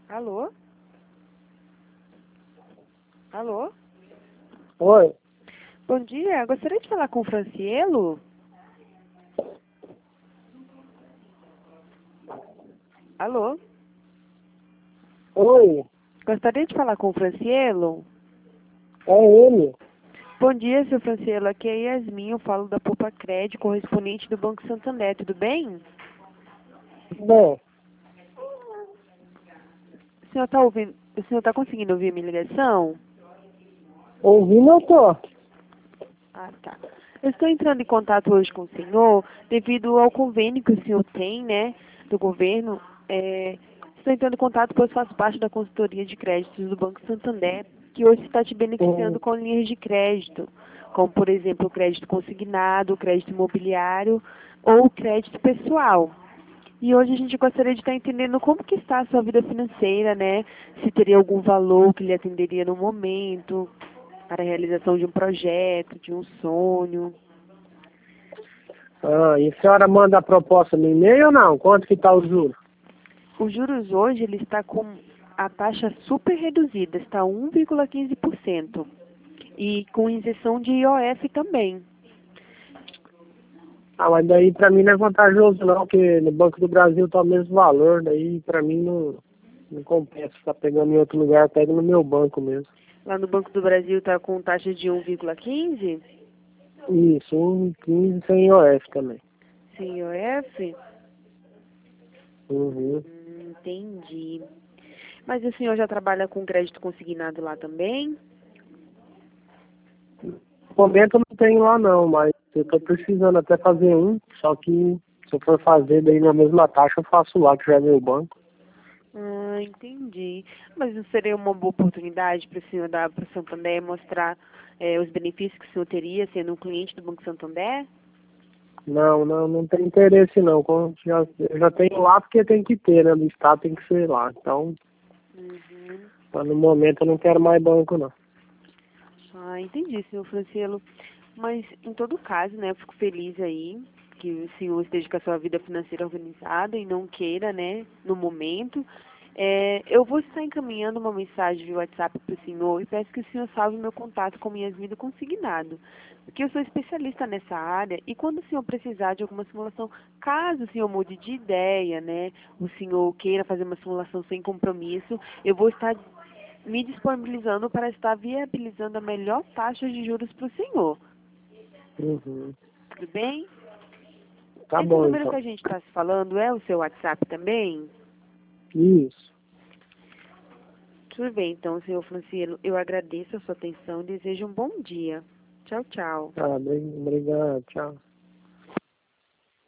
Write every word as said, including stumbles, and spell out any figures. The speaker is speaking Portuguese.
Alô? Alô? Oi. Bom dia, gostaria de falar com o Francielo? Alô? Oi. Gostaria de falar com o Francielo? É ele. Bom dia, seu Francielo. Aqui é Yasmin, eu falo da Poupa Crédito, correspondente do Banco Santander, tudo bem? Bom, O senhor está ouvindo, o senhor está conseguindo ouvir a minha ligação? ouvindo eu tô. Ah, tá. Eu estou entrando em contato hoje com o senhor devido ao convênio que o senhor tem, né, do governo. É, estou entrando em contato pois faço parte da consultoria de créditos do Banco Santander, que hoje está te beneficiando Hum, com linhas de crédito, como, por exemplo, o crédito consignado, o crédito imobiliário ou o crédito pessoal. E hoje a gente gostaria de estar entendendo como que está a sua vida financeira, né? Se teria algum valor que lhe atenderia no momento, para a realização de um projeto, de um sonho. Ah, e a senhora manda a proposta no e-mail ou não? Quanto que tá o juro? Os juros hoje ele está com a taxa super reduzida, está um vírgula quinze por cento. E com isenção de I O F também. Ah, mas daí pra mim não é vantajoso não, porque no Banco do Brasil tá o mesmo valor, daí pra mim não, não compensa ficar pegando em outro lugar, pega no meu banco mesmo. Lá no Banco do Brasil está com taxa de um vírgula quinze, Isso, um quinze sem I O F também. sem I O F. Uhum. Hum, entendi. Mas o senhor já trabalha com crédito consignado lá também? No momento eu não tenho lá não, mas eu tô precisando até fazer um, só que se eu for fazer daí na mesma taxa eu faço lá, que já é meu banco. Ah, entendi. Mas não seria uma boa oportunidade para o senhor dar para o Santander mostrar eh, os benefícios que o senhor teria sendo um cliente do Banco Santander? Não, não, não tem interesse não. Como já, eu já tenho lá porque tem que ter, né? Do estado tem que ser lá. Então, Uhum. mas no momento eu não quero mais banco não. Ah, entendi, senhor Francielo. Mas, em todo caso, né, eu fico feliz aí que o senhor esteja com a sua vida financeira organizada e não queira, né, no momento. É, eu vou estar encaminhando uma mensagem via WhatsApp para o senhor e peço que o senhor salve meu contato com Yasmin do Consignado, porque eu sou especialista nessa área e quando o senhor precisar de alguma simulação, caso o senhor mude de ideia, né, o senhor queira fazer uma simulação sem compromisso, eu vou estar me disponibilizando para estar viabilizando a melhor taxa de juros para o senhor. Uhum. Tudo bem? Tá Esse bom número que então. a gente está se falando é o seu WhatsApp também? Isso. Tudo bem, então, senhor Francielo, eu agradeço a sua atenção e desejo um bom dia. Tchau, tchau. Tá, bem, obrigado, tchau.